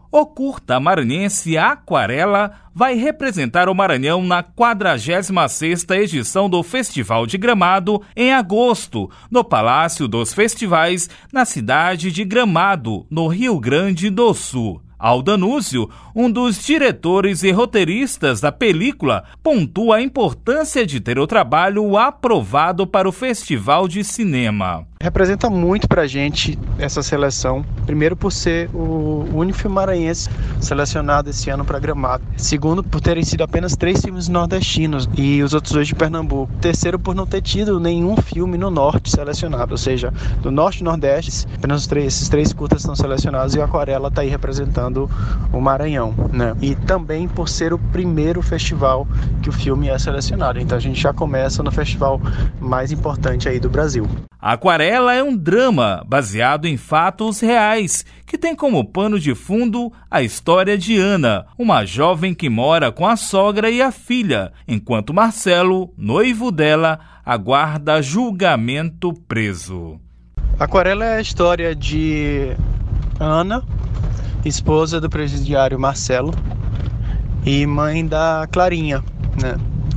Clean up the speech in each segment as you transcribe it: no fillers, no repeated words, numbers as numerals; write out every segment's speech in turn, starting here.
O curta maranhense Aquarela vai representar o Maranhão na 46ª edição do Festival de Gramado em agosto, no Palácio dos Festivais, na cidade de Gramado, no Rio Grande do Sul. Aldanúzio, um dos diretores e roteiristas da película, pontua a importância de ter o trabalho aprovado para o Festival de Cinema. Representa muito pra gente essa seleção, primeiro por ser o único filme maranhense selecionado esse ano para Gramado, segundo por terem sido apenas 3 filmes nordestinos e os outros 2 de Pernambuco, terceiro por não ter tido nenhum filme no norte selecionado, ou seja, do norte e nordeste, apenas esses 3 curtas estão selecionados e o Aquarela está aí representando o Maranhão, né? E também por ser o primeiro festival que o filme é selecionado, então a gente já começa no festival mais importante aí do Brasil. Aquarela é um drama baseado em fatos reais, que tem como pano de fundo a história de Ana, uma jovem que mora com a sogra e a filha, enquanto Marcelo, noivo dela, aguarda julgamento preso. Aquarela é a história de Ana, esposa do presidiário Marcelo e mãe da Clarinha, né?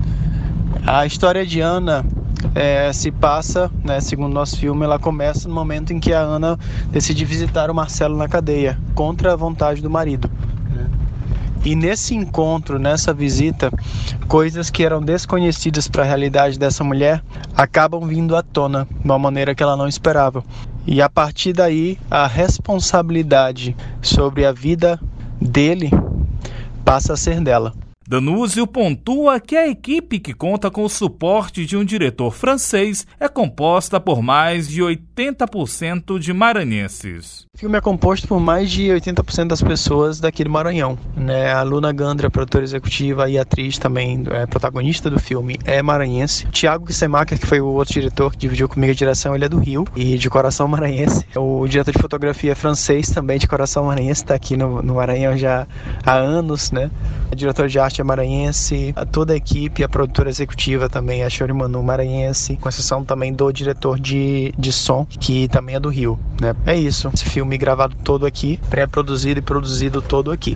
A história de Ana se passa, né, segundo nosso filme, ela começa no momento em que a Ana decide visitar o Marcelo na cadeia, contra a vontade do marido, né? E nesse encontro, nessa visita, coisas que eram desconhecidas para a realidade dessa mulher acabam vindo à tona de uma maneira que ela não esperava. E a partir daí, a responsabilidade sobre a vida dele passa a ser dela. Danúzio pontua que a equipe, que conta com o suporte de um diretor francês, é composta por mais de 80% de maranhenses. O filme é composto por mais de 80% das pessoas daqui do Maranhão, né? A Luna Gandra, produtora executiva e atriz também, protagonista do filme, é maranhense. Thiago Gisemacher, que foi o outro diretor que dividiu comigo a direção, ele é do Rio e de coração maranhense. O diretor de fotografia é francês, também de coração maranhense, está aqui no Maranhão já há anos, né? O diretor de arte é maranhense, toda a equipe, a produtora executiva também é Chori Manu maranhense, com exceção também do diretor de som, que também é do Rio, né? É isso, esse filme gravado todo aqui, pré-produzido e produzido todo aqui.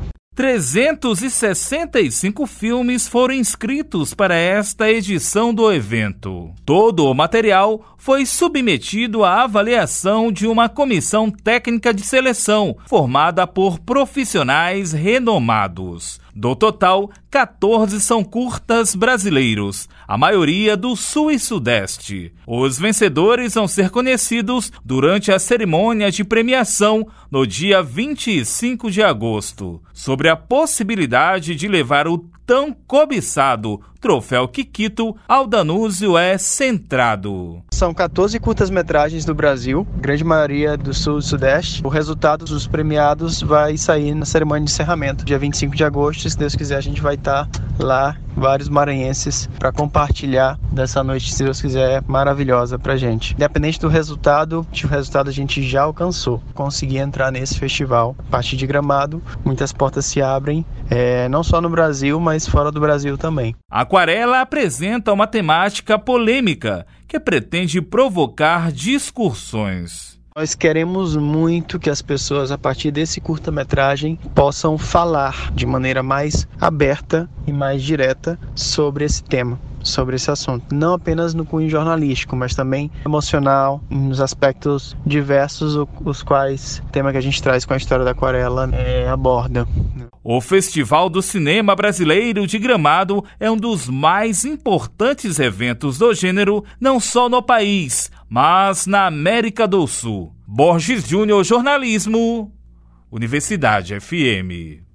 365 filmes foram inscritos para esta edição do evento. Todo o material foi submetido à avaliação de uma comissão técnica de seleção, formada por profissionais renomados. Do total, 14 são curtas brasileiros, a maioria do Sul e Sudeste. Os vencedores vão ser conhecidos durante a cerimônia de premiação no dia 25 de agosto. Sobre a possibilidade de levar o tão cobiçado Troféu Kikito, Aldanúzio é centrado. São 14 curtas-metragens do Brasil, grande maioria do Sul e Sudeste. O resultado dos premiados vai sair na cerimônia de encerramento, dia 25 de agosto. E, se Deus quiser, a gente vai estar lá, vários maranhenses, para compartilhar dessa noite, se Deus quiser, maravilhosa pra gente. Independente do resultado, o resultado a gente já alcançou. Consegui entrar nesse festival. A partir de Gramado, muitas portas se abrem, não só no Brasil, mas fora do Brasil também. Aquarela apresenta uma temática polêmica que pretende provocar discussões. Nós queremos muito que as pessoas, a partir desse curta-metragem, possam falar de maneira mais aberta e mais direta sobre esse tema, sobre esse assunto. Não apenas no cunho jornalístico, mas também emocional, nos aspectos diversos, os quais o tema que a gente traz com a história da Aquarela aborda. O Festival do Cinema Brasileiro de Gramado é um dos mais importantes eventos do gênero, não só no país, mas na América do Sul. Borges Júnior, jornalismo, Universidade FM.